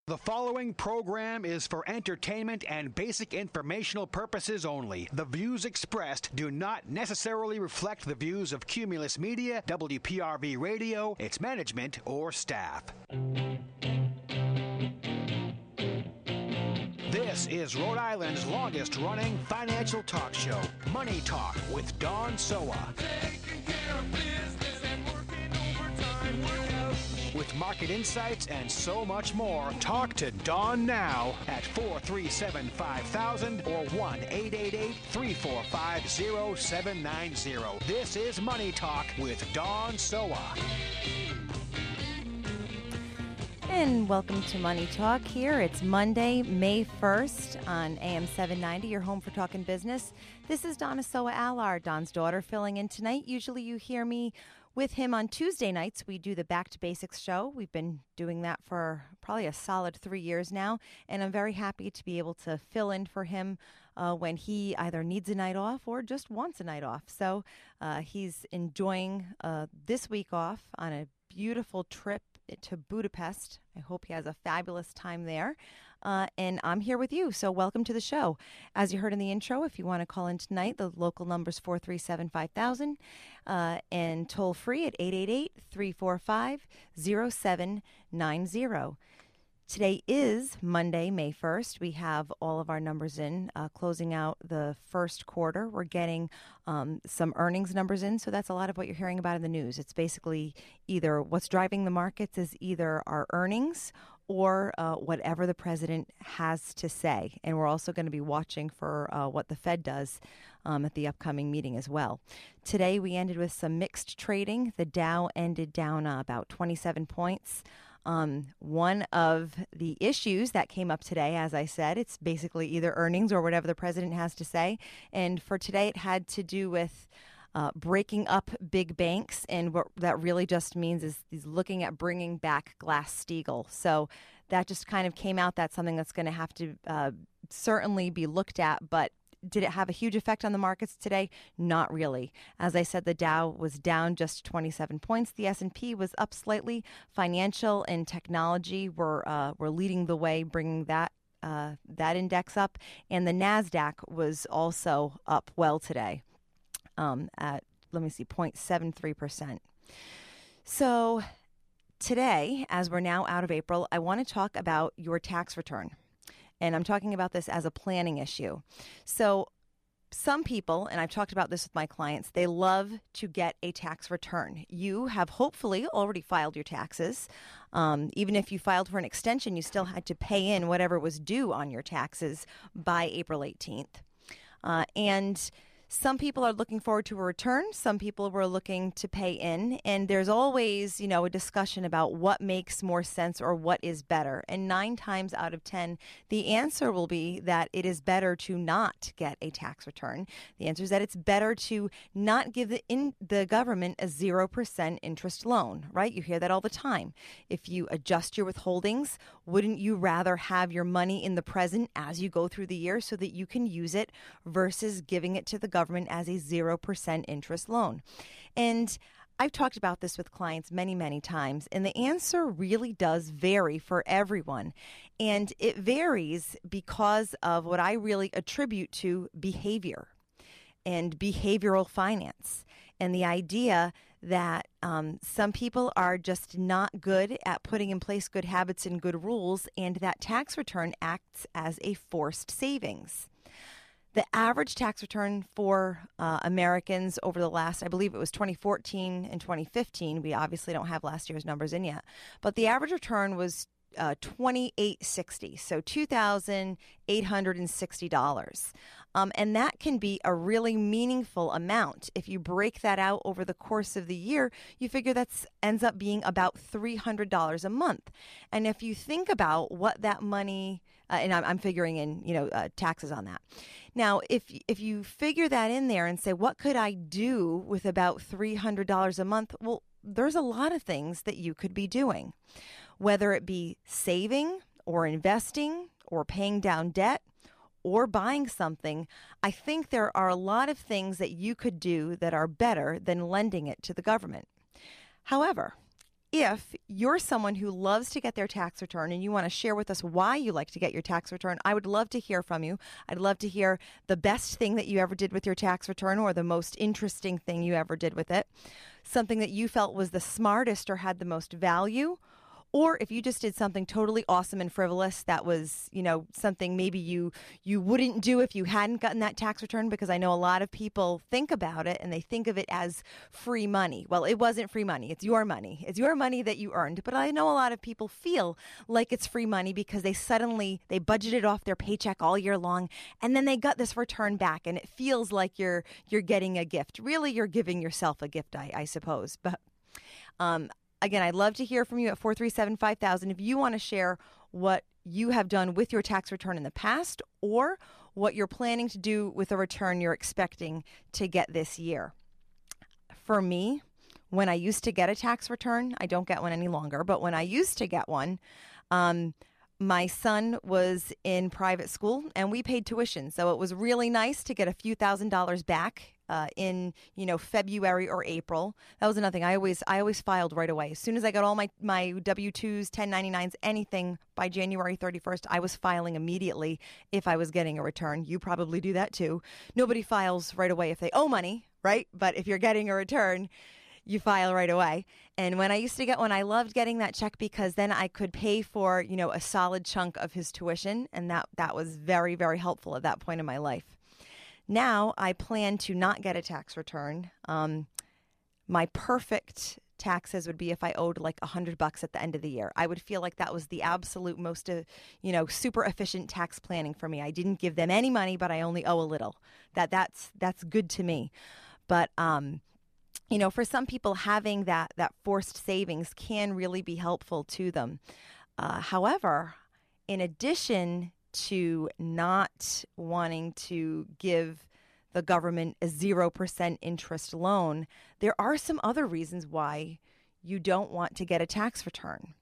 The following program is for entertainment and basic informational purposes only. The views expressed do not necessarily reflect the views of Cumulus Media, WPRV Radio, its management, or staff. This is Rhode Island's longest-running financial talk show, Money Talk with Dawn Soa. Taking care of business and working overtime workout. With market insights and so much more, talk to Dawn now at 437-5000 or 1-888-345-0790. This is Money Talk with Dawn Soa. And welcome to Money Talk here. It's Monday, May 1st on AM 790, your home for talking business. This is Donna Soa Allard, Don's daughter, filling in tonight. Usually you hear me with him on Tuesday nights. We do the Back to Basics show. We've been doing that for probably a solid 3 years now, and I'm very happy to be able to fill in for him when he either needs a night off or just wants a night off. So he's enjoying this week off on a beautiful trip to Budapest. I hope he has a fabulous time there. And I'm here with you, so welcome to the show. As you heard in the intro, if you want to call in tonight, the local number is 437-5000 and toll free at 888-345-0790. Today is Monday, May 1st. We have all of our numbers in, closing out the first quarter. We're getting some earnings numbers in, so that's a lot of what you're hearing about in the news. It's basically either what's driving the markets is either our earnings or whatever the president has to say. And we're also going to be watching for what the Fed does at the upcoming meeting as well. Today, we ended with some mixed trading. The Dow ended down about 27 points. One of the issues that came up today, as I said, it's basically either earnings or whatever the president has to say. And for today, it had to do with breaking up big banks. And what that really just means is he's looking at bringing back Glass-Steagall. So that just kind of came out. That's something that's going to have to certainly be looked at. But did it have a huge effect on the markets today? Not really. As I said, the Dow was down just 27 points. The S&P was up slightly. Financial and technology were leading the way, bringing that index up. And the NASDAQ was also up well today at, 0.73%. So today, as we're now out of April, I want to talk about your tax return. And I'm talking about this as a planning issue. So some people, and I've talked about this with my clients, they love to get a tax return. You have hopefully already filed your taxes. Even if you filed for an extension, you still had to pay in whatever was due on your taxes by April 18th. And some people are looking forward to a return. Some people were looking to pay in. And there's always, a discussion about what makes more sense or what is better. And 9 times out of 10, the answer will be that it is better to not get a tax return. The answer is that it's better to not give the government a 0% interest loan, right? You hear that all the time. If you adjust your withholdings, wouldn't you rather have your money in the present as you go through the year so that you can use it versus giving it to the government as a 0% interest loan? And I've talked about this with clients many, many times, and the answer really does vary for everyone. And it varies because of what I really attribute to behavior and behavioral finance, and the idea that some people are just not good at putting in place good habits and good rules, and that tax return acts as a forced savings. The average tax return for Americans over the last, I believe it was 2014 and 2015. We obviously don't have last year's numbers in yet, but the average return was $2,860, so $2,860. And that can be a really meaningful amount. If you break that out over the course of the year, you figure that ends up being about $300 a month. And if you think about what that money, and I'm figuring in, taxes on that. Now, if you figure that in there and say, what could I do with about $300 a month? Well, there's a lot of things that you could be doing, whether it be saving or investing or paying down debt or buying something. I think there are a lot of things that you could do that are better than lending it to the government. However, if you're someone who loves to get their tax return and you want to share with us why you like to get your tax return, I would love to hear from you. I'd love to hear the best thing that you ever did with your tax return or the most interesting thing you ever did with it, something that you felt was the smartest or had the most value. Or if you just did something totally awesome and frivolous that was, something maybe you wouldn't do if you hadn't gotten that tax return, because I know a lot of people think about it and they think of it as free money. Well, it wasn't free money. It's your money. It's your money that you earned. But I know a lot of people feel like it's free money because they budgeted off their paycheck all year long and then they got this return back and it feels like you're getting a gift. Really, you're giving yourself a gift, I suppose. But again, I'd love to hear from you at 437-5000 if you want to share what you have done with your tax return in the past or what you're planning to do with a return you're expecting to get this year. For me, when I used to get a tax return, I don't get one any longer, but when I used to get one, my son was in private school and we paid tuition. So it was really nice to get a few $1,000s back in February or April. That was another thing. I always filed right away. As soon as I got all my W-2s, 1099s, anything by January 31st, I was filing immediately if I was getting a return. You probably do that too. Nobody files right away if they owe money, right? But if you're getting a return, you file right away. And when I used to get one, I loved getting that check because then I could pay for, a solid chunk of his tuition. And that was very, very helpful at that point in my life. Now I plan to not get a tax return. My perfect taxes would be if I owed like $100 at the end of the year. I would feel like that was the absolute most, super efficient tax planning for me. I didn't give them any money, but I only owe a little. That's good to me. But for some people, having that forced savings can really be helpful to them. However, in addition to not wanting to give the government a 0% interest loan, there are some other reasons why you don't want to get a tax return.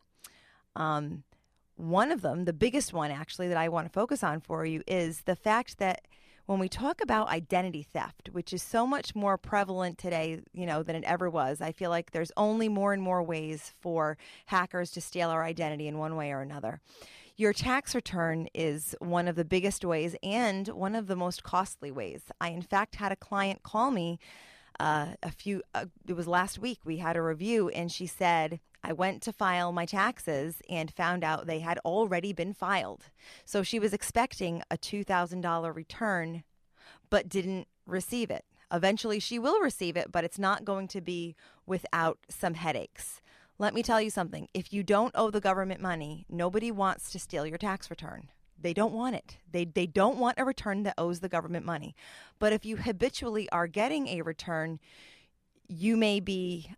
One of them, the biggest one actually that I want to focus on for you, is the fact that when we talk about identity theft, which is so much more prevalent today, than it ever was, I feel like there's only more and more ways for hackers to steal our identity in one way or another. Your tax return is one of the biggest ways and one of the most costly ways. I, in fact, had a client call me it was last week. We had a review and she said, I went to file my taxes and found out they had already been filed. So she was expecting a $2,000 return, but didn't receive it. Eventually she will receive it, but it's not going to be without some headaches. Let me tell you something. If you don't owe the government money, nobody wants to steal your tax return. They don't want it. They don't want a return that owes the government money. But if you habitually are getting a return, you may be,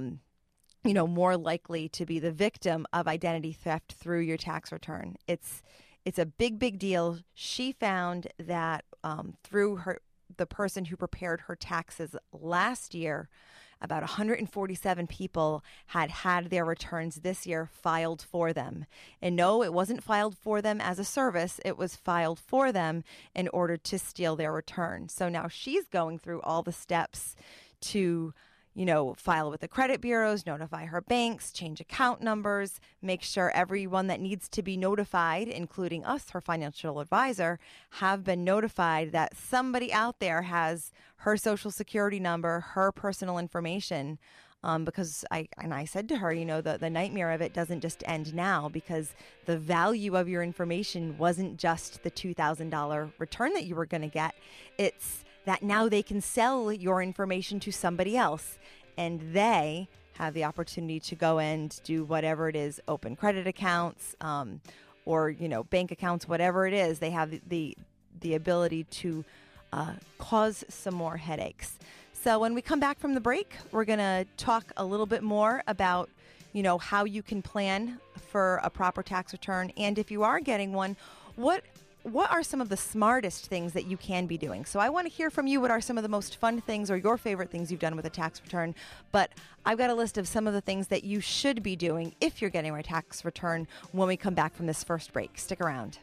more likely to be the victim of identity theft through your tax return. It's a big, big deal. She found that through the person who prepared her taxes last year, about 147 people had their returns this year filed for them. And no, it wasn't filed for them as a service. It was filed for them in order to steal their return. So now she's going through all the steps to, file with the credit bureaus, notify her banks, change account numbers, make sure everyone that needs to be notified, including us, her financial advisor, have been notified that somebody out there has her social security number, her personal information. Because I said to her, the nightmare of it doesn't just end now, because the value of your information wasn't just the $2,000 return that you were going to get. It's that now they can sell your information to somebody else, and they have the opportunity to go and do whatever it is, open credit accounts, or bank accounts, whatever it is. They have the ability to cause some more headaches. So when we come back from the break, we're going to talk a little bit more about, how you can plan for a proper tax return. And if you are getting one, what are some of the smartest things that you can be doing? So I want to hear from you. What are some of the most fun things or your favorite things you've done with a tax return? But I've got a list of some of the things that you should be doing if you're getting a tax return when we come back from this first break. Stick around.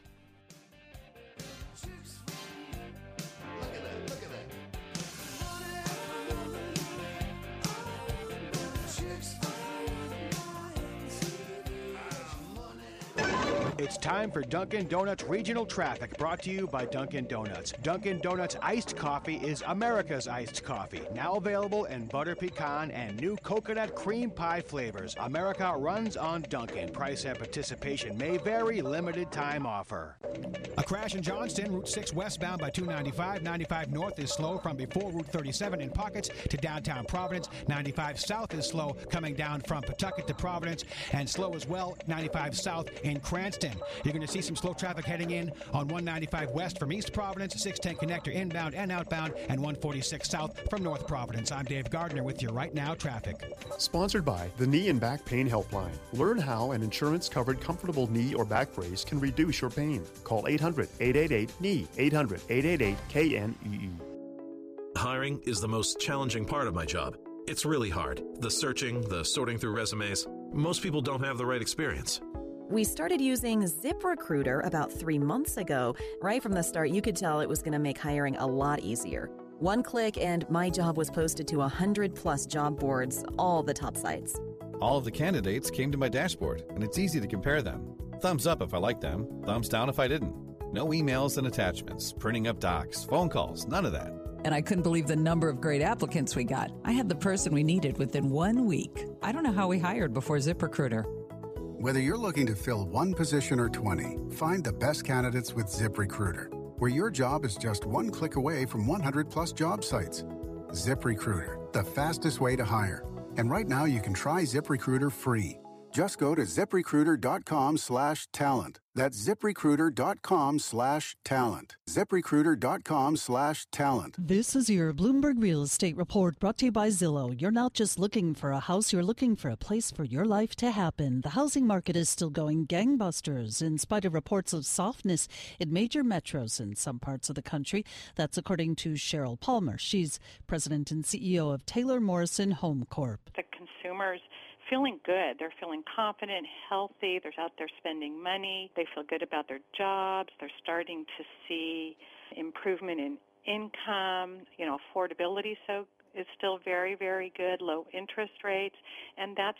It's time for Dunkin' Donuts Regional Traffic, brought to you by Dunkin' Donuts. Dunkin' Donuts Iced Coffee is America's iced coffee. Now available in butter pecan and new coconut cream pie flavors. America runs on Dunkin'. Price and participation may vary. Limited time offer. A crash in Johnston, Route 6 westbound by 295. 95 north is slow from before Route 37 in Pockets to downtown Providence. 95 south is slow coming down from Pawtucket to Providence, and slow as well 95 south in Cranston. You're going to see some slow traffic heading in on 195 west from East Providence, 610 connector inbound and outbound, and 146 south from North Providence. I'm Dave Gardner with your Right Now traffic. Sponsored by the Knee and Back Pain Helpline. Learn how an insurance-covered comfortable knee or back brace can reduce your pain. Call 800-888-KNEE, 800-888-KNEE. Hiring is the most challenging part of my job. It's really hard. The searching, the sorting through resumes. Most people don't have the right experience. We started using ZipRecruiter about 3 months ago. Right from the start, you could tell it was going to make hiring a lot easier. One click and my job was posted to 100+ job boards, all the top sites. All of the candidates came to my dashboard, and it's easy to compare them. Thumbs up if I liked them, thumbs down if I didn't. No emails and attachments, printing up docs, phone calls, none of that. And I couldn't believe the number of great applicants we got. I had the person we needed within 1 week. I don't know how we hired before ZipRecruiter. Whether you're looking to fill one position or 20, find the best candidates with ZipRecruiter, where your job is just one click away from 100+ job sites. ZipRecruiter, the fastest way to hire. And right now you can try ZipRecruiter free. Just go to ZipRecruiter.com/talent. That's ZipRecruiter.com/talent. ZipRecruiter.com/talent. This is your Bloomberg Real Estate Report, brought to you by Zillow. You're not just looking for a house, you're looking for a place for your life to happen. The housing market is still going gangbusters in spite of reports of softness in major metros in some parts of the country. That's according to Cheryl Palmer. She's president and CEO of Taylor Morrison Home Corp. The consumers feeling good. They're feeling confident, healthy. They're out there spending money. They feel good about their jobs. They're starting to see improvement in income. Affordability is still very, very good, low interest rates. And that's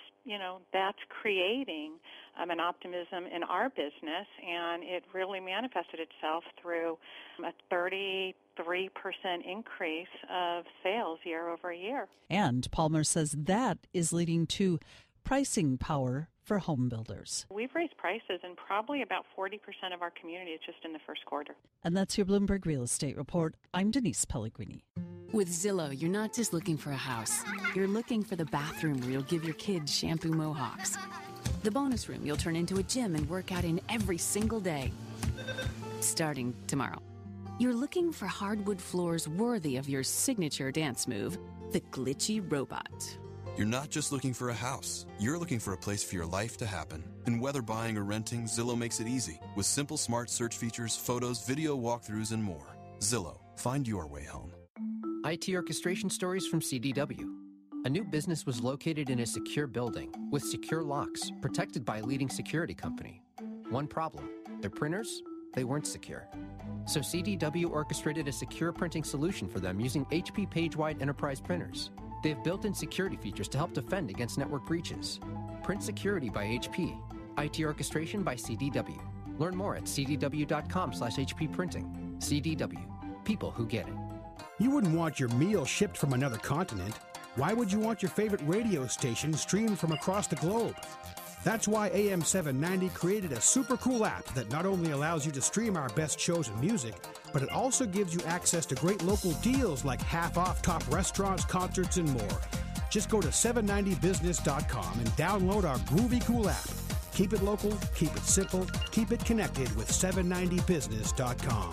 creating an optimism in our business. And it really manifested itself through a 33% increase of sales year over year. And Palmer says that is leading to pricing power for home builders. We've raised prices in probably about 40% of our communities just in the first quarter. And that's your Bloomberg Real Estate Report. I'm Denise Pellegrini. With Zillow, you're not just looking for a house. You're looking for the bathroom where you'll give your kids shampoo mohawks. The bonus room you'll turn into a gym and work out in every single day. Starting tomorrow. You're looking for hardwood floors worthy of your signature dance move, the glitchy robot. You're not just looking for a house. You're looking for a place for your life to happen. And whether buying or renting, Zillow makes it easy. With simple smart search features, photos, video walkthroughs, and more. Zillow. Find your way home. IT orchestration stories from CDW. A new business was located in a secure building with secure locks, protected by a leading security company. One problem, their printers, they weren't secure. So CDW orchestrated a secure printing solution for them using HP PageWide Enterprise printers. They have built-in security features to help defend against network breaches. Print security by HP. IT orchestration by CDW. Learn more at cdw.com/HP printing. CDW. People who get it. You wouldn't want your meal shipped from another continent. Why would you want your favorite radio station streamed from across the globe? That's why AM 790 created a super cool app that not only allows you to stream our best shows and music, but it also gives you access to great local deals like half off top restaurants, concerts, and more. Just go to 790business.com and download our groovy cool app. Keep it local, keep it simple, keep it connected with 790business.com.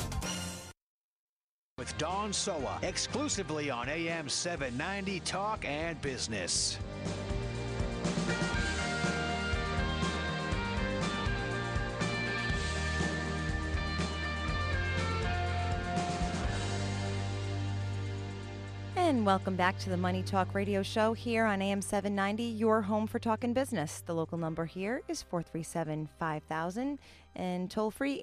With Dawn Soa, exclusively on AM 790 Talk and Business. And welcome back to the Money Talk Radio Show here on AM 790, your home for talk and business. The local number here is 437-5000 and toll-free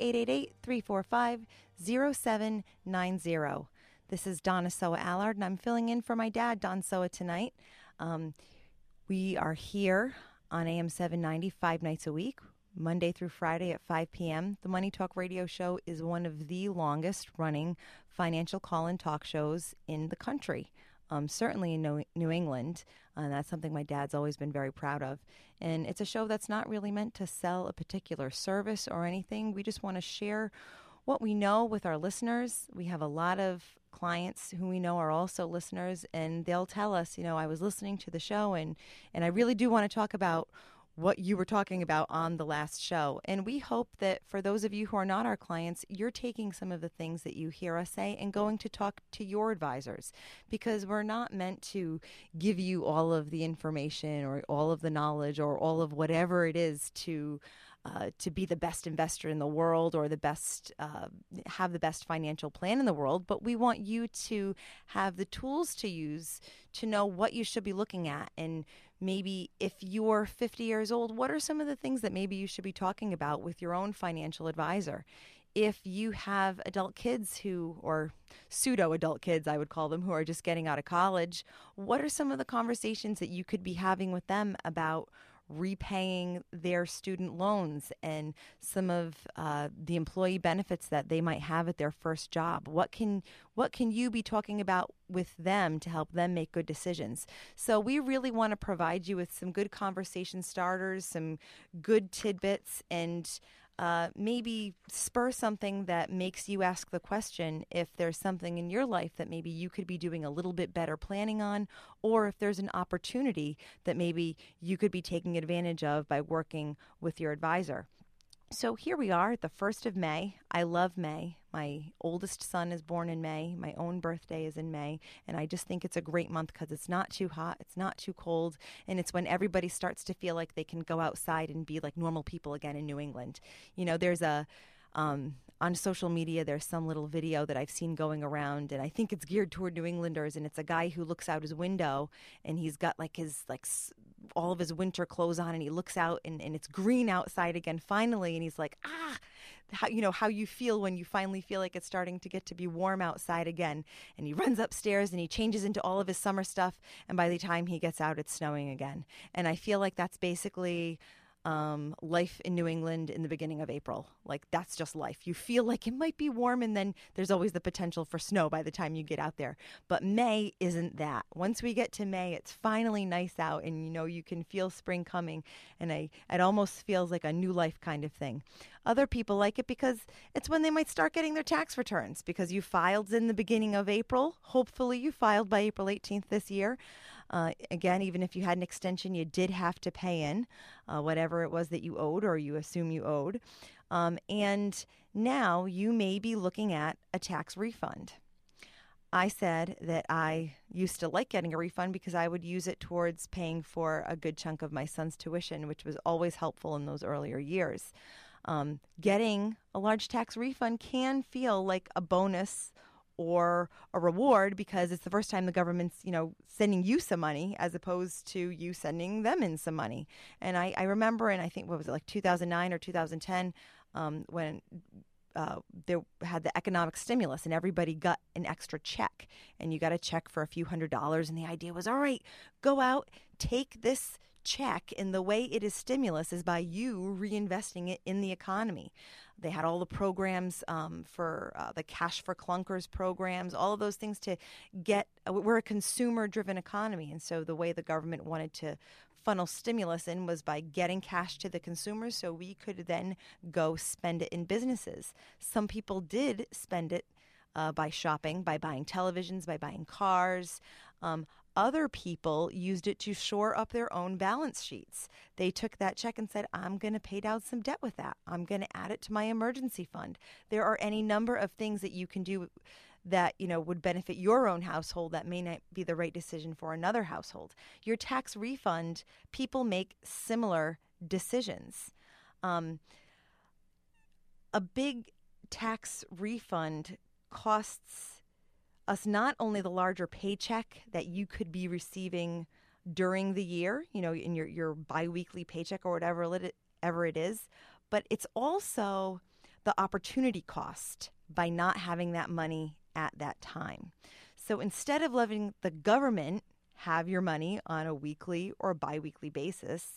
888-345-0790. This is Donna Soa Allard, and I'm filling in for my dad, Don Soa, tonight. We are here on AM 790 5 nights a week. Monday through Friday at 5 p.m. The Money Talk radio show is one of the longest running financial call-in talk shows in the country. Certainly in New England, and that's something my dad's always been very proud of. And it's a show that's not really meant to sell a particular service or anything. We just want to share what we know with our listeners. We have a lot of clients who we know are also listeners, and they'll tell us, I was listening to the show, and I really do want to talk about what you were talking about on the last show. And we hope that for those of you who are not our clients, you're taking some of the things that you hear us say and going to talk to your advisors, because we're not meant to give you all of the information or all of the knowledge or all of whatever it is to be the best investor in the world or the best, have the best financial plan in the world. But we want you to have the tools to use to know what you should be looking at. And maybe if you're 50 years old, what are some of the things that maybe you should be talking about with your own financial advisor? If you have adult kids or pseudo-adult kids, I would call them, who are just getting out of college, what are some of the conversations that you could be having with them about repaying their student loans and some of the employee benefits that they might have at their first job? What can you be talking about with them to help them make good decisions? So we really want to provide you with some good conversation starters, some good tidbits, and maybe spur something that makes you ask the question if there's something in your life that maybe you could be doing a little bit better planning on, or if there's an opportunity that maybe you could be taking advantage of by working with your advisor. So here we are at the 1st of May. I love May. My oldest son is born in May. My own birthday is in May. And I just think it's a great month because it's not too hot, it's not too cold, and it's when everybody starts to feel like they can go outside and be like normal people again in New England. There's on social media, there's some little video that I've seen going around, and I think it's geared toward New Englanders, and it's a guy who looks out his window, and he's got all of his winter clothes on, and he looks out, and it's green outside again finally, and he's like, how you feel when you finally feel like it's starting to get to be warm outside again. And he runs upstairs, and he changes into all of his summer stuff, and by the time he gets out, it's snowing again. And I feel like that's basically life in New England in the beginning of April. Like, that's just life. You feel like it might be warm, and then there's always the potential for snow by the time you get out there. But May isn't that. Once we get to May, it's finally nice out, and you can feel spring coming, and it almost feels like a new life kind of thing. Other people like it because it's when they might start getting their tax returns, because you filed in the beginning of April. Hopefully you filed by April 18th this year. Again, even if you had an extension, you did have to pay in whatever it was that you owed or you assume you owed. And now you may be looking at a tax refund. I said that I used to like getting a refund because I would use it towards paying for a good chunk of my son's tuition, which was always helpful in those earlier years. Getting a large tax refund can feel like a bonus or a reward because it's the first time the government's, sending you some money as opposed to you sending them in some money. And I remember, and I think, 2009 or 2010, when they had the economic stimulus and everybody got an extra check, and you got a check for a few $100s, and the idea was, all right, go out, take this check, and the way it is stimulus is by you reinvesting it in the economy. They had all the programs for the Cash for Clunkers programs, all of those things to get, we're a consumer-driven economy, and so the way the government wanted to funnel stimulus in was by getting cash to the consumers so we could then go spend it in businesses. Some people did spend it by shopping, by buying televisions, by buying cars. Other people used it to shore up their own balance sheets. They took that check and said, I'm going to pay down some debt with that. I'm going to add it to my emergency fund. There are any number of things that you can do that, would benefit your own household that may not be the right decision for another household. Your tax refund, people make similar decisions. A big tax refund costs us not only the larger paycheck that you could be receiving during the year, in your biweekly paycheck or whatever it is, but it's also the opportunity cost by not having that money at that time. So instead of letting the government have your money on a weekly or biweekly basis,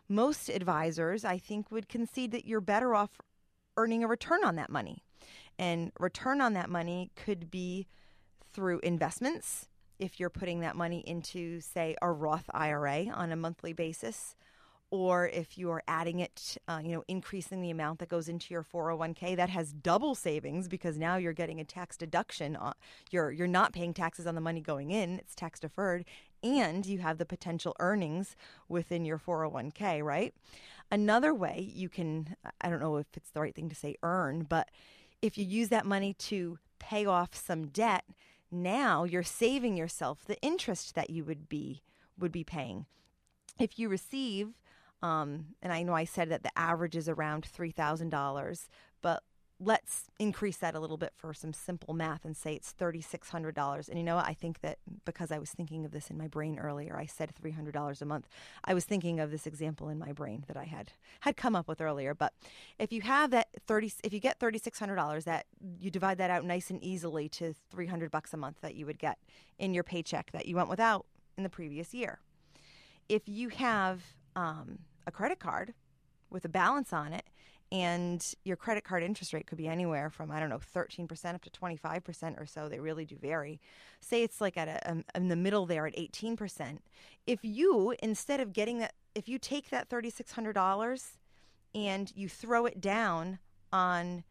most advisors, I think, would concede that you're better off earning a return on that money. And return on that money could be through investments, if you're putting that money into, say, a Roth IRA on a monthly basis, or if you're adding it, increasing the amount that goes into your 401k, that has double savings because now you're getting a tax deduction. You're not paying taxes on the money going in. It's tax deferred, and you have the potential earnings within your 401k, right? Another way you can, I don't know if it's the right thing to say earn, but if you use that money to pay off some debt, now you're saving yourself the interest that you would be paying. If you receive, and I know I said that the average is around $3,000, but let's increase that a little bit for some simple math and say it's $3,600. And you know what? I think that because I was thinking of this in my brain earlier, I said $300 a month. I was thinking of this example in my brain that I had come up with earlier. But if you have that if you get $3,600, that you divide that out nice and easily to $300 a month that you would get in your paycheck that you went without in the previous year. If you have a credit card with a balance on it, and your credit card interest rate could be anywhere from, 13% up to 25% or so. They really do vary. Say it's like in the middle there at 18%. If you, instead of getting that, if you take that $3,600 and you throw it down on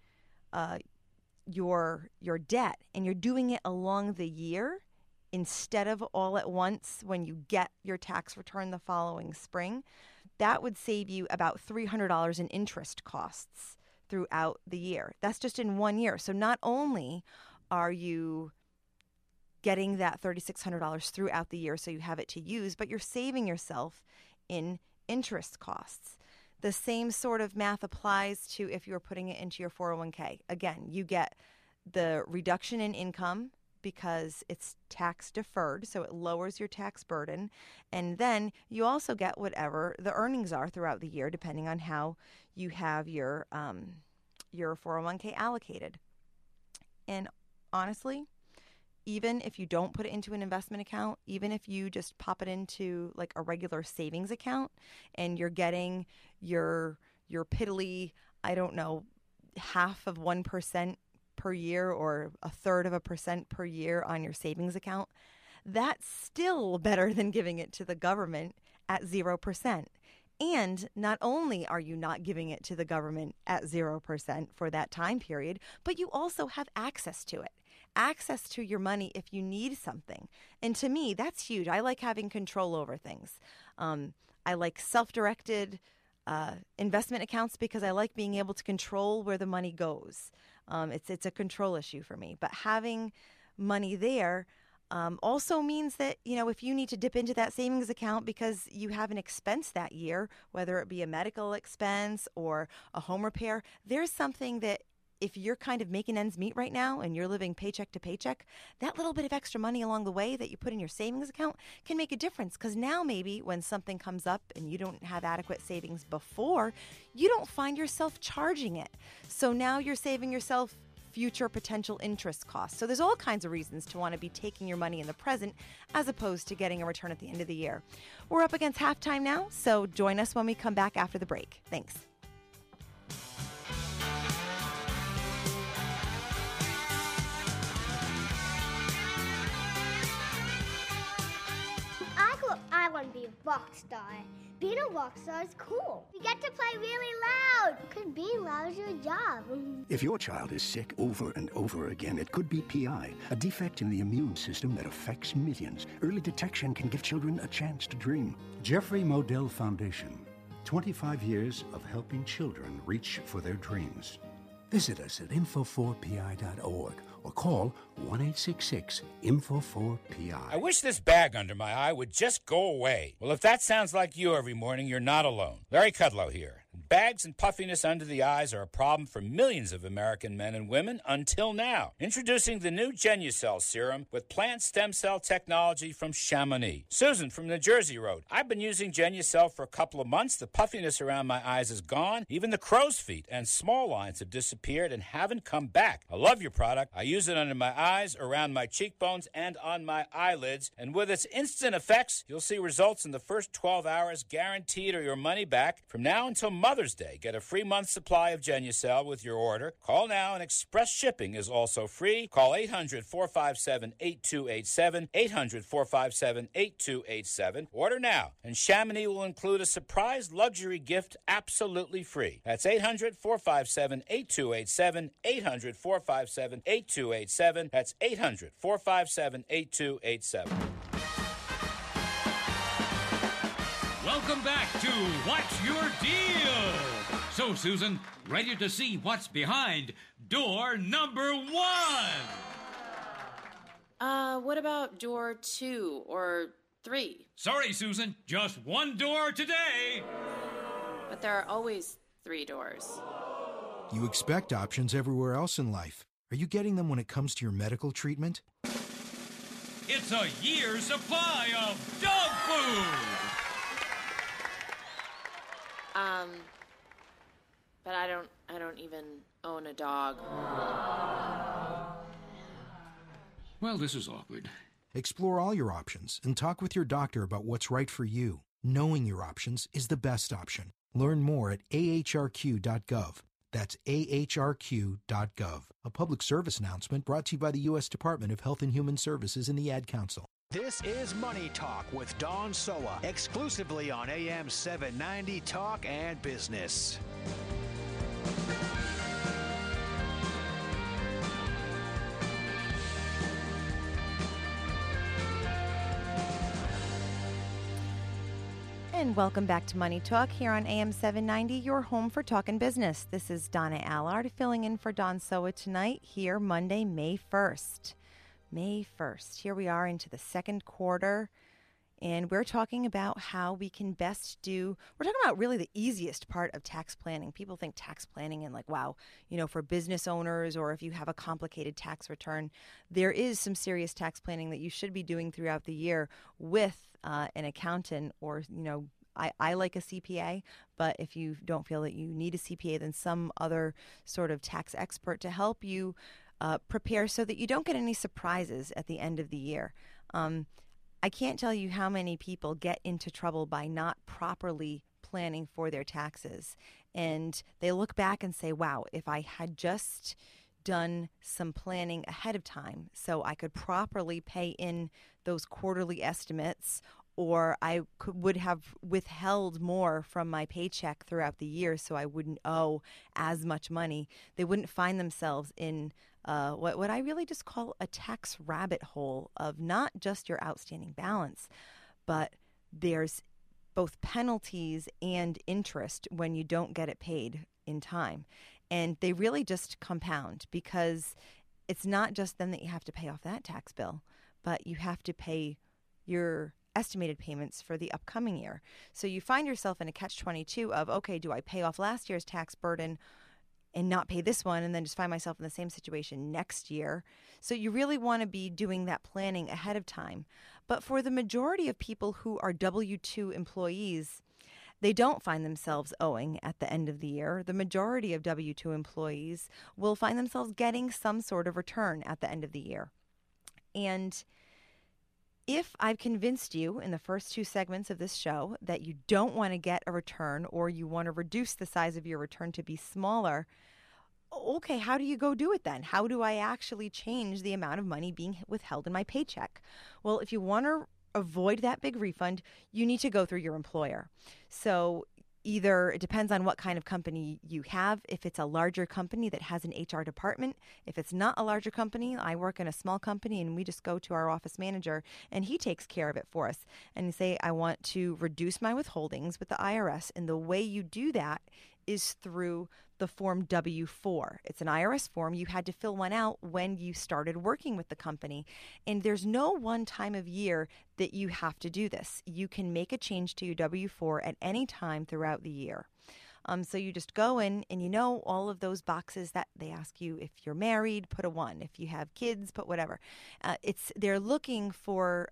your debt, and you're doing it along the year instead of all at once when you get your tax return the following spring, that would save you about $300 in interest costs throughout the year. That's just in 1 year. So not only are you getting that $3,600 throughout the year so you have it to use, but you're saving yourself in interest costs. The same sort of math applies to if you're putting it into your 401k. Again, you get the reduction in income because it's tax deferred, so it lowers your tax burden. And then you also get whatever the earnings are throughout the year, depending on how you have your 401k allocated. And honestly, even if you don't put it into an investment account, even if you just pop it into like a regular savings account and you're getting your piddly, 0.5% per year or 1/3% per year on your savings account, that's still better than giving it to the government at 0%. And not only are you not giving it to the government at 0% for that time period, but you also have access to it. Access to your money if you need something. And to me, that's huge. I like having control over things. I like self-directed investment accounts because I like being able to control where the money goes. It's a control issue for me. But having money there also means that, if you need to dip into that savings account because you have an expense that year, whether it be a medical expense or a home repair, there's something that if you're kind of making ends meet right now and you're living paycheck to paycheck, that little bit of extra money along the way that you put in your savings account can make a difference. Because now maybe when something comes up and you don't have adequate savings before, you don't find yourself charging it. So now you're saving yourself future potential interest costs. So there's all kinds of reasons to want to be taking your money in the present as opposed to getting a return at the end of the year. We're up against halftime now, so join us when we come back after the break. Thanks. I want to be a rock star. Being a rock star is cool. You get to play really loud. Because being loud is your job. If your child is sick over and over again, it could be PI, a defect in the immune system that affects millions. Early detection can give children a chance to dream. Jeffrey Modell Foundation. 25 years of helping children reach for their dreams. Visit us at info4pi.org or call 1-866-INFO4PI. I wish this bag under my eye would just go away. Well, if that sounds like you every morning, you're not alone. Larry Kudlow here. Bags and puffiness under the eyes are a problem for millions of American men and women until now. Introducing the new Genucell serum with plant stem cell technology from Chamonix. Susan from New Jersey wrote, I've been using Genucell for a couple of months. The puffiness around my eyes is gone. Even the crow's feet and small lines have disappeared and haven't come back. I love your product. I use it under my eyes, around my cheekbones, and on my eyelids. And with its instant effects, you'll see results in the first 12 hours, guaranteed, or your money back. From now until Mother's Day, get a free month's supply of Genucell with your order. Call now, and express shipping is also free. Call 800-457-8287, 800-457-8287. Order now, and Chamonix will include a surprise luxury gift absolutely free. That's 800-457-8287, 800-457-8287. That's 800-457-8287. Welcome back to What's Your Deal? So, Susan, ready to see what's behind door number 1? What about door 2 or 3? Sorry, Susan, just one door today. But there are always 3 doors. You expect options everywhere else in life. Are you getting them when it comes to your medical treatment? It's a year's supply of dog food. But I don't even own a dog. Well, this is awkward. Explore all your options and talk with your doctor about what's right for you. Knowing your options is the best option. Learn more at ahrq.gov. That's ahrq.gov. A public service announcement brought to you by the U.S. Department of Health and Human Services and the Ad Council. This is Money Talk with Don Soa, exclusively on AM 790 Talk and Business. And welcome back to Money Talk here on AM 790, your home for talk and business. This is Donna Allard filling in for Don Soa tonight, here Monday, May 1st. May 1st. Here we are into the second quarter, and we're talking about how we can best we're talking about really the easiest part of tax planning. People think tax planning and wow, for business owners, or if you have a complicated tax return, there is some serious tax planning that you should be doing throughout the year with an accountant, or, I like a CPA, but if you don't feel that you need a CPA, then some other sort of tax expert to help you prepare so that you don't get any surprises at the end of the year. I can't tell you how many people get into trouble by not properly planning for their taxes. And they look back and say, wow, if I had just done some planning ahead of time so I could properly pay in those quarterly estimates, or I would have withheld more from my paycheck throughout the year so I wouldn't owe as much money, they wouldn't find themselves in what I really just call a tax rabbit hole of not just your outstanding balance, but there's both penalties and interest when you don't get it paid in time. And they really just compound, because it's not just then that you have to pay off that tax bill, but you have to pay your estimated payments for the upcoming year. So you find yourself in a catch-22 of, okay, do I pay off last year's tax burden and not pay this one, and then just find myself in the same situation next year? So you really want to be doing that planning ahead of time. But for the majority of people who are W-2 employees, they don't find themselves owing at the end of the year. The majority of W-2 employees will find themselves getting some sort of return at the end of the year. And if I've convinced you in the first 2 segments of this show that you don't want to get a return, or you want to reduce the size of your return to be smaller, okay, how do you go do it then? How do I actually change the amount of money being withheld in my paycheck? Well, if you want to avoid that big refund, you need to go through your employer. So either it depends on what kind of company you have. If it's a larger company that has an HR department, if it's not a larger company, I work in a small company and we just go to our office manager and he takes care of it for us. And you say, I want to reduce my withholdings with the IRS. And the way you do that is through the form W-4. It's an IRS form. You had to fill one out when you started working with the company. And there's no one time of year that you have to do this. You can make a change to your W-4 at any time throughout the year. So you just go in and you know all of those boxes that they ask you. If you're married, put a 1. If you have kids, put whatever. They're looking for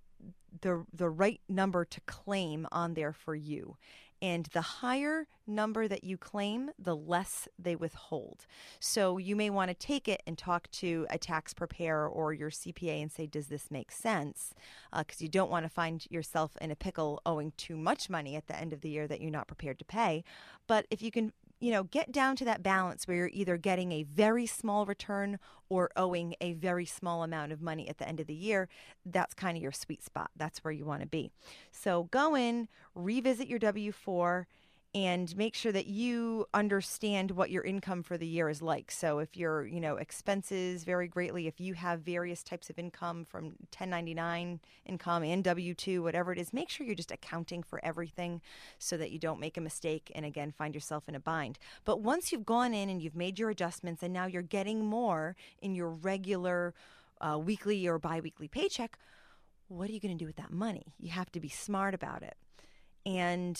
the right number to claim on there for you. And the higher number that you claim, the less they withhold. So you may want to take it and talk to a tax preparer or your CPA and say, does this make sense? Because you don't want to find yourself in a pickle owing too much money at the end of the year that you're not prepared to pay. But if you can, get down to that balance where you're either getting a very small return or owing a very small amount of money at the end of the year, that's kind of your sweet spot. That's where you want to be. So go in, revisit your W-4, and make sure that you understand what your income for the year is like. So if your, expenses vary greatly, if you have various types of income from 1099 income and W-2, whatever it is, make sure you're just accounting for everything so that you don't make a mistake and, again, find yourself in a bind. But once you've gone in and you've made your adjustments and now you're getting more in your regular weekly or biweekly paycheck, what are you going to do with that money? You have to be smart about it. And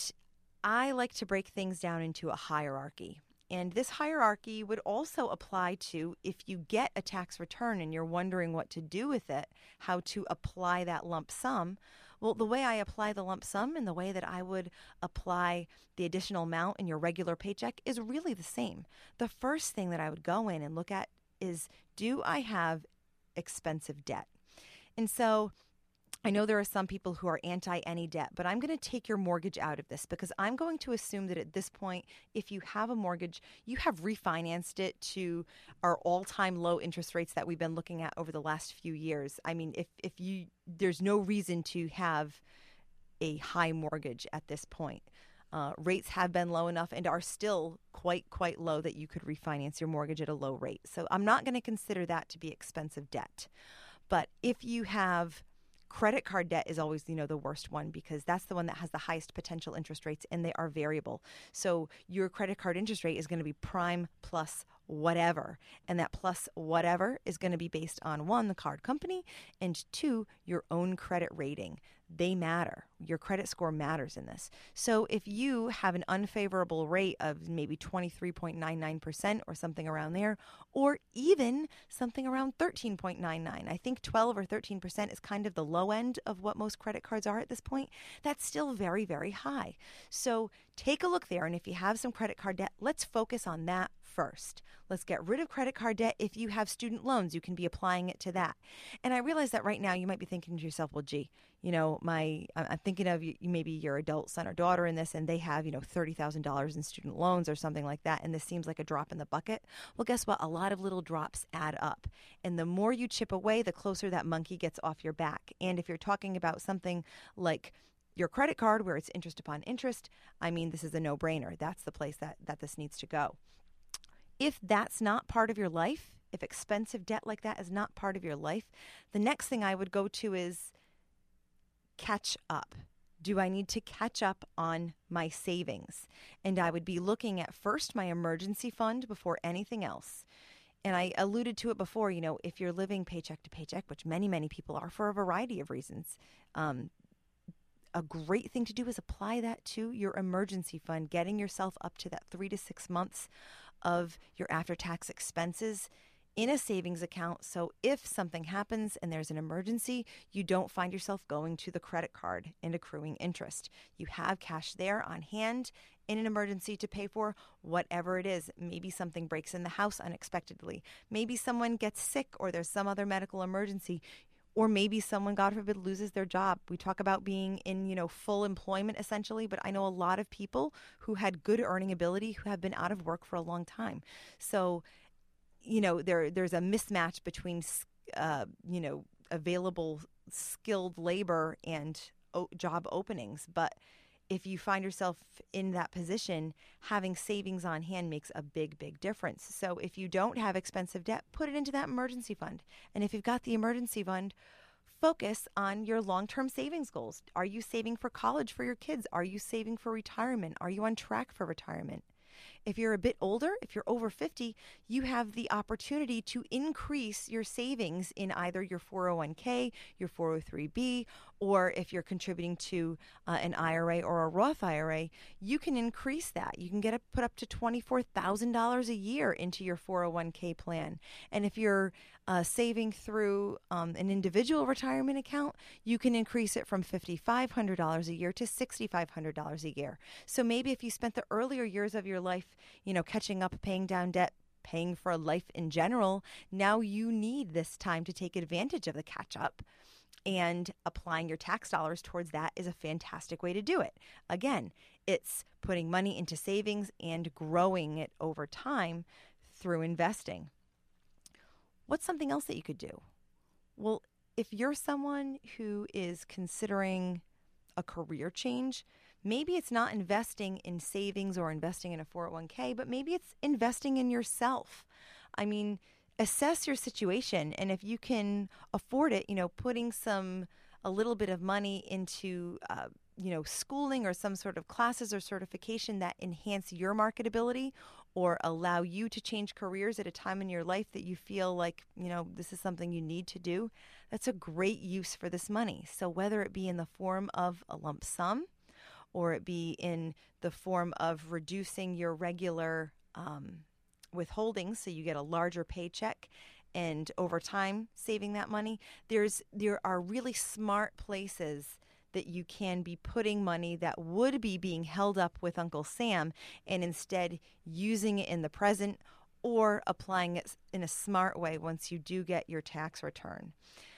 I like to break things down into a hierarchy. And this hierarchy would also apply to if you get a tax return and you're wondering what to do with it, how to apply that lump sum. Well, the way I apply the lump sum and the way that I would apply the additional amount in your regular paycheck is really the same. The first thing that I would go in and look at is, do I have expensive debt? And so I know there are some people who are anti any debt, but I'm going to take your mortgage out of this because I'm going to assume that at this point, if you have a mortgage, you have refinanced it to our all-time low interest rates that we've been looking at over the last few years. I mean, there's no reason to have a high mortgage at this point. Rates have been low enough and are still quite low that you could refinance your mortgage at a low rate. So I'm not going to consider that to be expensive debt. But if you have credit card debt is always, the worst one because that's the one that has the highest potential interest rates and they are variable. So your credit card interest rate is going to be prime plus whatever. And that plus whatever is going to be based on 1, the card company, and 2, your own credit rating. They matter. Your credit score matters in this. So if you have an unfavorable rate of maybe 23.99% or something around there, or even something around 13.99, I think 12 or 13% is kind of the low end of what most credit cards are at this point. That's still very, very high. So take a look there. And if you have some credit card debt, let's focus on that first. Let's get rid of credit card debt. If you have student loans, you can be applying it to that. And I realize that right now you might be thinking to yourself, well, gee, I'm thinking of maybe your adult son or daughter in this, and they have, $30,000 in student loans or something like that, and this seems like a drop in the bucket. Well, guess what? A lot of little drops add up. And the more you chip away, the closer that monkey gets off your back. And if you're talking about something like your credit card where it's interest upon interest, this is a no-brainer. That's the place that this needs to go. If that's not part of your life, if expensive debt like that is not part of your life, the next thing I would go to is catch up. Do I need to catch up on my savings? And I would be looking at first my emergency fund before anything else. And I alluded to it before, if you're living paycheck to paycheck, which many, many people are for a variety of reasons, a great thing to do is apply that to your emergency fund, getting yourself up to that 3 to 6 months of your after-tax expenses in a savings account. So if something happens and there's an emergency, you don't find yourself going to the credit card and accruing interest. You have cash there on hand in an emergency to pay for whatever it is. Maybe something breaks in the house unexpectedly. Maybe someone gets sick or there's some other medical emergency. Or maybe someone, God forbid, loses their job. We talk about being in, full employment essentially, but I know a lot of people who had good earning ability who have been out of work for a long time. So, there's a mismatch between, available skilled labor and job openings. But if you find yourself in that position, having savings on hand makes a big, big difference. So if you don't have expensive debt, put it into that emergency fund. And if you've got the emergency fund, focus on your long-term savings goals. Are you saving for college for your kids? Are you saving for retirement? Are you on track for retirement? If you're a bit older, if you're over 50, you have the opportunity to increase your savings in either your 401k, your 403b, or if you're contributing to an IRA or a Roth IRA, you can increase that. You can put up to $24,000 a year into your 401k plan. And if you're saving through an individual retirement account, you can increase it from $5,500 a year to $6,500 a year. So maybe if you spent the earlier years of your life, catching up, paying down debt, paying for life in general, now you need this time to take advantage of the catch up. And applying your tax dollars towards that is a fantastic way to do it. Again, it's putting money into savings and growing it over time through investing. What's something else that you could do? Well, if you're someone who is considering a career change, maybe it's not investing in savings or investing in a 401k, but maybe it's investing in yourself. I mean, assess your situation, and if you can afford it, putting a little bit of money into schooling or some sort of classes or certification that enhance your marketability or allow you to change careers at a time in your life that you feel like this is something you need to do, that's a great use for this money. So whether it be in the form of a lump sum or it be in the form of reducing your regular withholdings so you get a larger paycheck and over time saving that money, there are really smart places that you can be putting money that would be being held up with Uncle Sam and instead using it in the present or applying it in a smart way once you do get your tax return.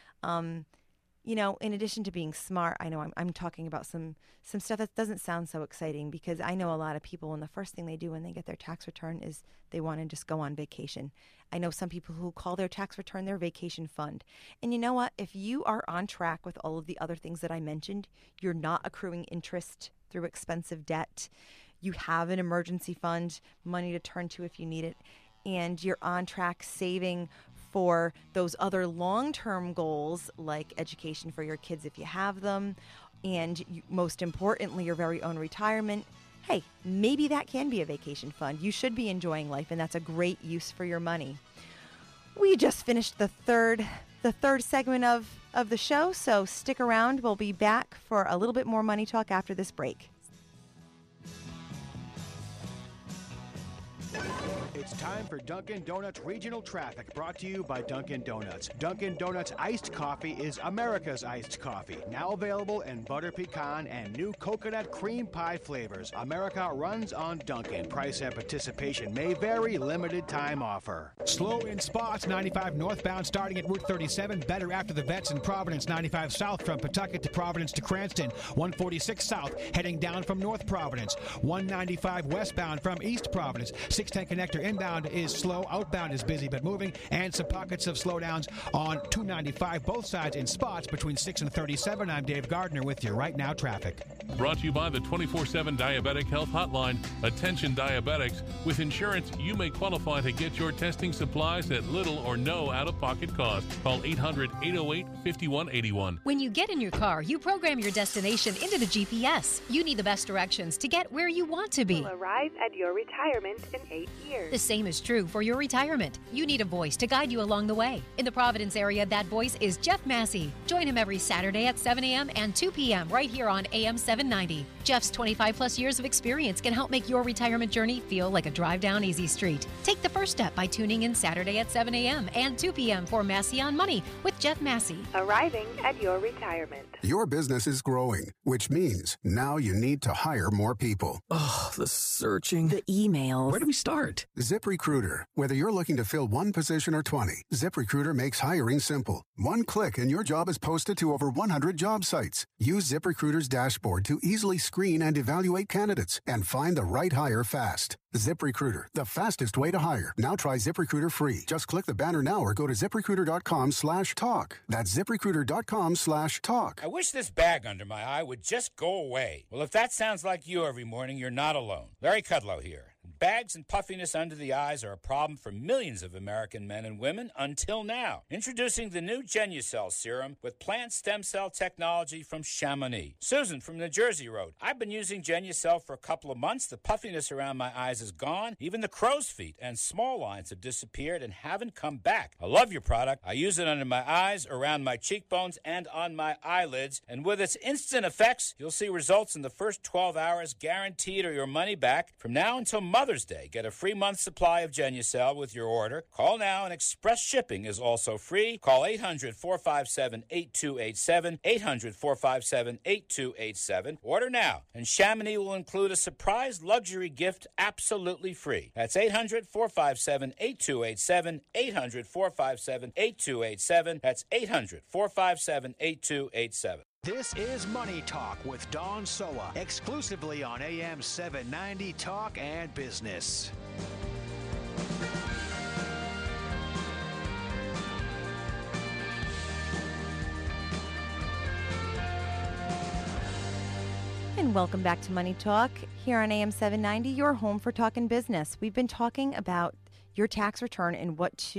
In addition to being smart, I know I'm talking about some stuff that doesn't sound so exciting because I know a lot of people, and the first thing they do when they get their tax return is they want to just go on vacation. I know some people who call their tax return their vacation fund. And you know what? If you are on track with all of the other things that I mentioned, you're not accruing interest through expensive debt, you have an emergency fund, money to turn to if you need it, and you're on track saving for those other long-term goals like education for your kids if you have them, and most importantly, your very own retirement, hey, maybe that can be a vacation fund. You should be enjoying life, and that's a great use for your money. We just finished the third segment of the show, so stick around. We'll be back for a little bit more money talk after this break. It's time for Dunkin' Donuts Regional Traffic, brought to you by Dunkin' Donuts. Dunkin' Donuts Iced Coffee is America's iced coffee. Now available in butter pecan and new coconut cream pie flavors. America runs on Dunkin'. Price and participation may vary. Limited time offer. Slow in spots. 95 northbound starting at Route 37. Better after the vets in Providence. 95 south from Pawtucket to Providence to Cranston. 146 south heading down from North Providence. 195 westbound from East Providence. 610 connector inbound is slow. Outbound is busy but moving. And some pockets of slowdowns on 295. Both sides in spots between 6 and 37. I'm Dave Gardner with your Right Now traffic. Brought to you by the 24/7 Diabetic Health Hotline. Attention diabetics. With insurance, you may qualify to get your testing supplies at little or no out-of-pocket cost. Call 800-808-5181. When you get in your car, you program your destination into the GPS. You need the best directions to get where you want to be. Will arrive at your retirement in 8 years. The same is true for your retirement. You need a voice to guide you along the way. In the Providence area, that voice is Jeff Massey. Join him every Saturday at 7 a.m. and 2 p.m. right here on AM 790. Jeff's 25-plus years of experience can help make your retirement journey feel like a drive down easy street. Take the first step by tuning in Saturday at 7 a.m. and 2 p.m. for Massey on Money with Jeff Massey. Arriving at your retirement. Your business is growing, which means now you need to hire more people. Oh, the searching. The emails. Where do we start? ZipRecruiter. Whether you're looking to fill one position or 20, ZipRecruiter makes hiring simple. One click and your job is posted to over 100 job sites. Use ZipRecruiter's dashboard to easily screen and evaluate candidates and find the right hire fast. ZipRecruiter, the fastest way to hire. Now try ZipRecruiter free. Just click the banner now or go to ZipRecruiter.com/talk. That's ZipRecruiter.com/talk. I wish this bag under my eye would just go away. Well, if that sounds like you every morning, you're not alone. Larry Kudlow here. Bags and puffiness under the eyes are a problem for millions of American men and women until now. Introducing the new Genucell serum with plant stem cell technology from Chamonix. Susan from New Jersey wrote, I've been using Genucell for a couple of months. The puffiness around my eyes is gone. Even the crow's feet and small lines have disappeared and haven't come back. I love your product. I use it under my eyes, around my cheekbones, and on my eyelids. And with its instant effects, you'll see results in the first 12 hours, guaranteed, or your money back. From now until Mother's Day, get a free month's supply of Genucell with your order. Call now, and express shipping is also free. Call 800-457-8287, 800-457-8287. Order now, and Chamonix will include a surprise luxury gift absolutely free. That's 800-457-8287, 800-457-8287. That's 800-457-8287. This is Money Talk with Dawn Soa, exclusively on AM 790 Talk and Business. And welcome back to Money Talk here on AM 790, your home for talking business. We've been talking about your tax return and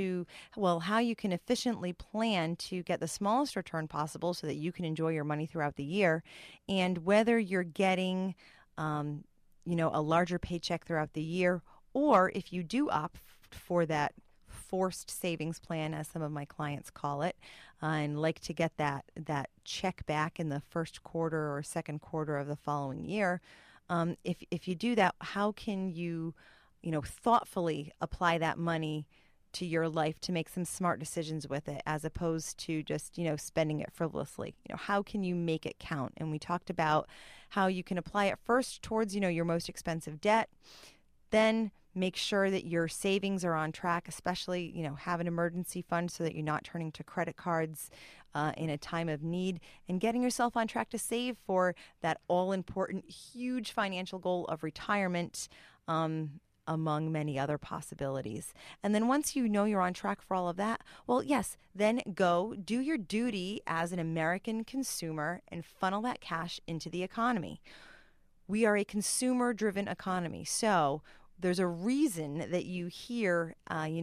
how you can efficiently plan to get the smallest return possible so that you can enjoy your money throughout the year, and whether you're getting, a larger paycheck throughout the year, or if you do opt for that forced savings plan, as some of my clients call it, and like to get that check back in the first quarter or second quarter of the following year. If you do that, how can you thoughtfully apply that money to your life to make some smart decisions with it, as opposed to just, spending it frivolously? How can you make it count? And we talked about how you can apply it first towards, your most expensive debt, then make sure that your savings are on track, especially, have an emergency fund so that you're not turning to credit cards in a time of need, and getting yourself on track to save for that all-important, huge financial goal of retirement, among many other possibilities. And then once you know you're on track for all of that, well, yes, then go do your duty as an American consumer and funnel that cash into the economy. We are a consumer-driven economy, so there's a reason that you hear,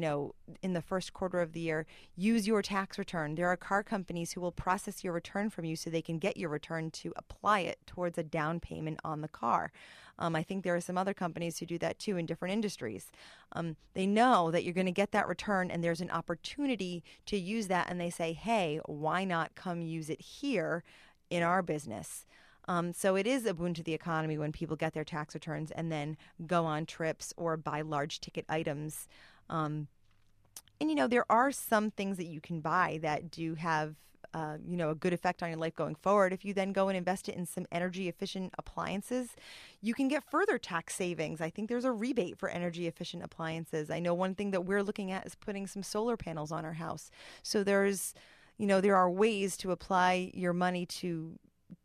in the first quarter of the year, use your tax return. There are car companies who will process your return from you so they can get your return to apply it towards a down payment on the car. I think there are some other companies who do that too in different industries. They know that you're going to get that return and there's an opportunity to use that, and they say, hey, why not come use it here in our business? So it is a boon to the economy when people get their tax returns and then go on trips or buy large ticket items. And, there are some things that you can buy that do have, a good effect on your life going forward. If you then go and invest it in some energy efficient appliances, you can get further tax savings. I think there's a rebate for energy efficient appliances. I know one thing that we're looking at is putting some solar panels on our house. So there are ways to apply your money to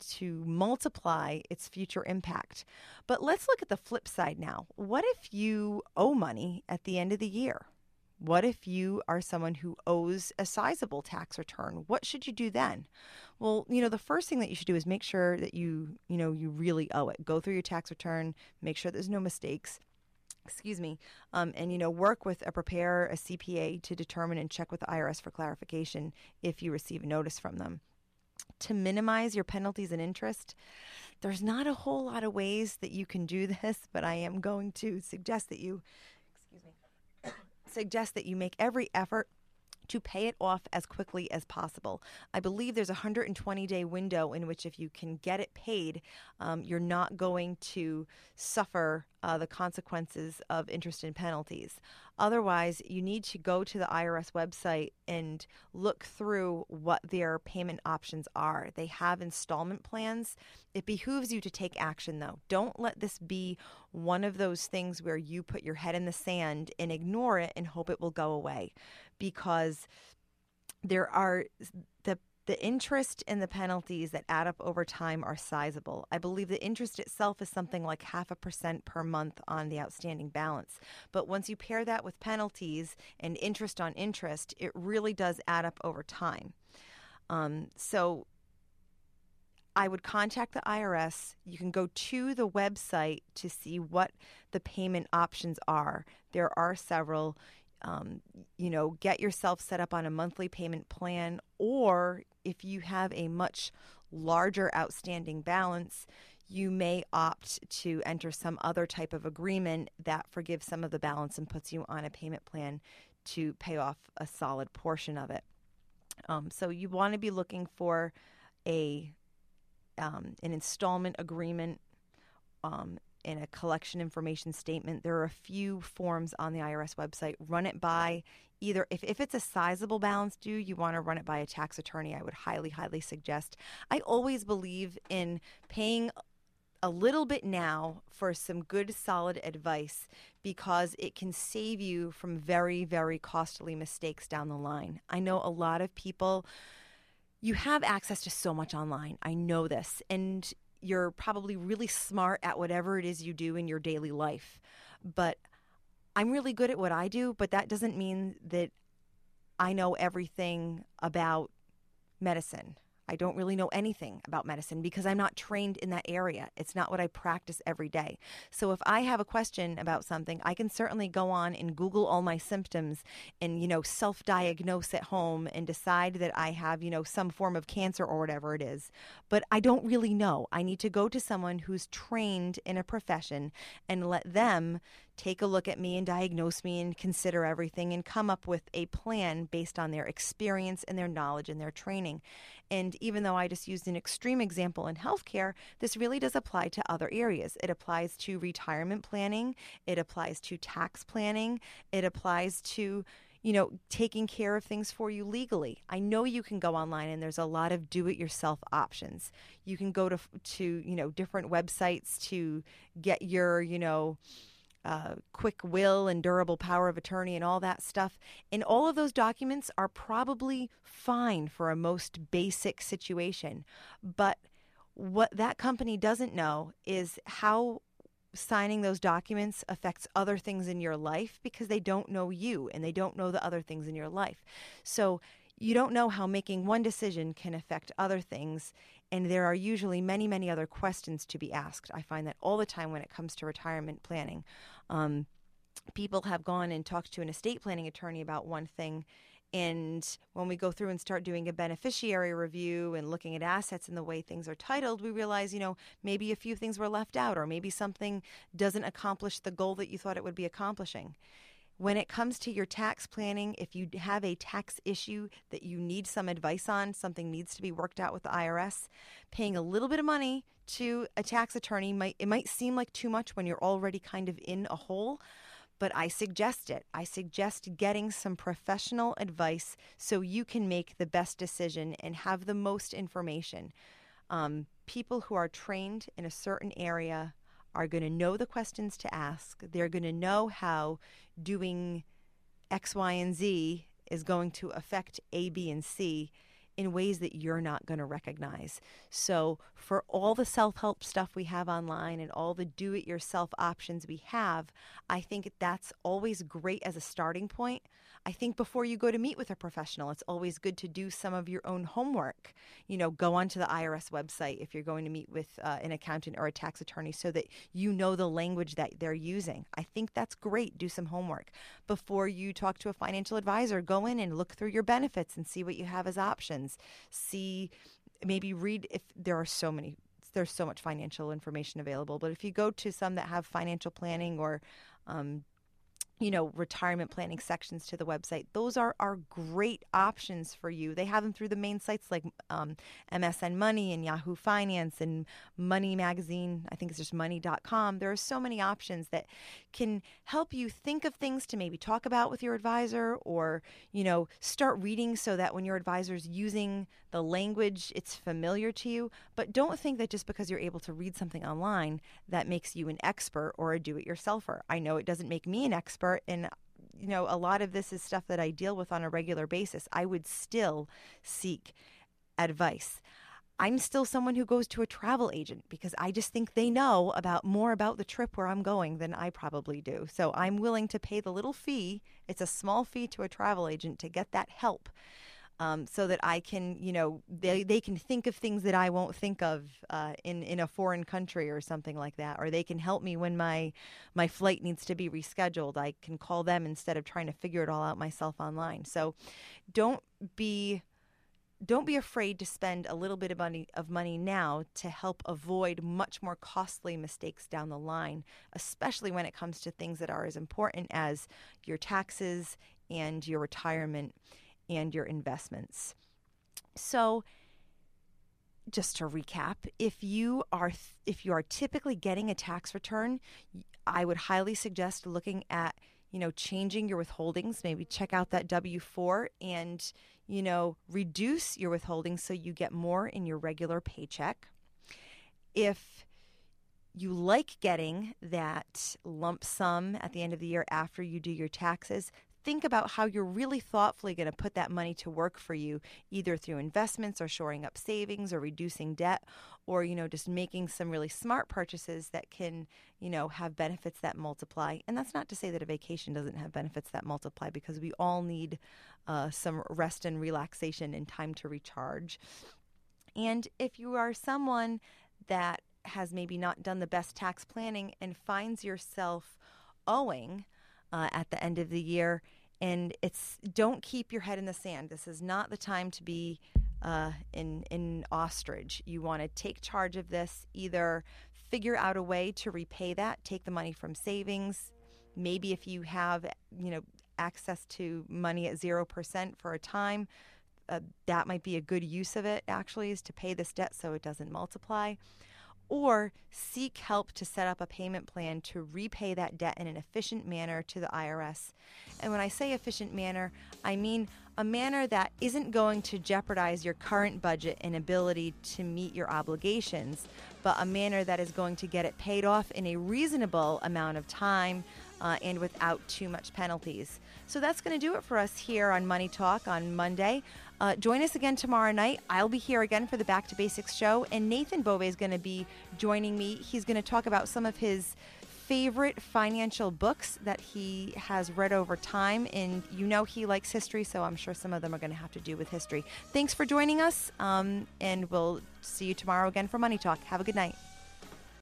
multiply its future impact. But let's look at the flip side now. What if you owe money at the end of the year? What if you are someone who owes a sizable tax return? What should you do then? Well, the first thing that you should do is make sure that you really owe it. Go through your tax return, make sure there's no mistakes. And work with a preparer, a CPA, to determine and check with the IRS for clarification if you receive a notice from them. To minimize your penalties and interest, there's not a whole lot of ways that you can do this, but I am going to suggest that you make every effort to pay it off as quickly as possible. I believe there's a 120-day window in which, if you can get it paid, you're not going to suffer the consequences of interest and penalties. Otherwise, you need to go to the IRS website and look through what their payment options are. They have installment plans. It behooves you to take action, though. Don't let this be one of those things where you put your head in the sand and ignore it and hope it will go away, because there are the interest and the penalties that add up over time are sizable. I believe the interest itself is something like 0.5% per month on the outstanding balance. But once you pair that with penalties and interest on interest, it really does add up over time. So I would contact the IRS. You can go to the website to see what the payment options are. There are several. Get yourself set up on a monthly payment plan, or if you have a much larger outstanding balance, you may opt to enter some other type of agreement that forgives some of the balance and puts you on a payment plan to pay off a solid portion of it. So you want to be looking for an installment agreement and a collection information statement. There are a few forms on the IRS website. Run it by either, if it's a sizable balance due, you want to run it by a tax attorney. I would highly, highly suggest. I always believe in paying a little bit now for some good, solid advice, because it can save you from very, very costly mistakes down the line. I know a lot of people, you have access to so much online. I know this. And you're probably really smart at whatever it is you do in your daily life. But I'm really good at what I do, but that doesn't mean that I know everything about medicine. I don't really know anything about medicine because I'm not trained in that area. It's not what I practice every day. So if I have a question about something, I can certainly go on and Google all my symptoms and, self-diagnose at home and decide that I have, some form of cancer or whatever it is. But I don't really know. I need to go to someone who's trained in a profession and let them take a look at me and diagnose me and consider everything and come up with a plan based on their experience and their knowledge and their training. And even though I just used an extreme example in healthcare, this really does apply to other areas. It applies to retirement planning. It applies to tax planning. It applies to taking care of things for you legally. I know you can go online and there's a lot of do-it-yourself options. You can go to different websites to get your, quick will and durable power of attorney and all that stuff. And all of those documents are probably fine for a most basic situation. But what that company doesn't know is how signing those documents affects other things in your life, because they don't know you and they don't know the other things in your life. So you don't know how making one decision can affect other things. And there are usually many, many other questions to be asked. I find that all the time when it comes to retirement planning. People have gone and talked to an estate planning attorney about one thing. And when we go through and start doing a beneficiary review and looking at assets and the way things are titled, we realize, maybe a few things were left out, or maybe something doesn't accomplish the goal that you thought it would be accomplishing. When it comes to your tax planning, if you have a tax issue that you need some advice on, something needs to be worked out with the IRS, paying a little bit of money to a tax attorney might seem like too much when you're already kind of in a hole, but I suggest it. I suggest getting some professional advice so you can make the best decision and have the most information. People who are trained in a certain area are going to know the questions to ask. They're going to know how doing X, Y, and Z is going to affect A, B, and C in ways that you're not going to recognize. So for all the self-help stuff we have online and all the do-it-yourself options we have, I think that's always great as a starting point. I think before you go to meet with a professional, it's always good to do some of your own homework. Go onto the IRS website if you're going to meet with an accountant or a tax attorney so that you know the language that they're using. I think that's great. Do some homework. Before you talk to a financial advisor, go in and look through your benefits and see what you have as options. Read if there's so much financial information available. But if you go to some that have financial planning or retirement planning sections to the website, those are great options for you. They have them through the main sites like MSN Money and Yahoo Finance and Money Magazine. I think it's just money.com. There are so many options that can help you think of things to maybe talk about with your advisor, or, start reading so that when your advisor's using the language, it's familiar to you. But don't think that just because you're able to read something online, that makes you an expert or a do-it-yourselfer. I know it doesn't make me an expert, and a lot of this is stuff that I deal with on a regular basis. I would still seek advice. I'm still someone who goes to a travel agent because I just think they know more about the trip where I'm going than I probably do. So I'm willing to pay the little fee. It's a small fee to a travel agent to get that help. so that I can, they can think of things that I won't think of in a foreign country or something like that, or they can help me when my flight needs to be rescheduled. I can call them instead of trying to figure it all out myself online. So don't be afraid to spend a little bit of money now to help avoid much more costly mistakes down the line, especially when it comes to things that are as important as your taxes and your retirement and your investments. So just to recap, if you are typically getting a tax return, I would highly suggest looking at changing your withholdings. Maybe check out that W-4 and reduce your withholdings so you get more in your regular paycheck. If you like getting that lump sum at the end of the year after you do your taxes, think about how you're really thoughtfully going to put that money to work for you, either through investments or shoring up savings or reducing debt, or, just making some really smart purchases that can, have benefits that multiply. And that's not to say that a vacation doesn't have benefits that multiply, because we all need some rest and relaxation and time to recharge. And if you are someone that has maybe not done the best tax planning and finds yourself owing at the end of the year, and don't keep your head in the sand. This is not the time to be in ostrich. You want to take charge of this, either figure out a way to repay that, take the money from savings. Maybe if you have, access to money at 0% for a time, that might be a good use of it, actually, is to pay this debt so it doesn't multiply. Or seek help to set up a payment plan to repay that debt in an efficient manner to the IRS. And when I say efficient manner, I mean a manner that isn't going to jeopardize your current budget and ability to meet your obligations, but a manner that is going to get it paid off in a reasonable amount of time and without too much penalties. So that's going to do it for us here on Money Talk on Monday. Join us again tomorrow night. I'll be here again for the Back to Basics show, and Nathan Bove is going to be joining me. He's going to talk about some of his favorite financial books that he has read over time, and he likes history, so I'm sure some of them are going to have to do with history. Thanks for joining us, and we'll see you tomorrow again for Money Talk. Have a good night.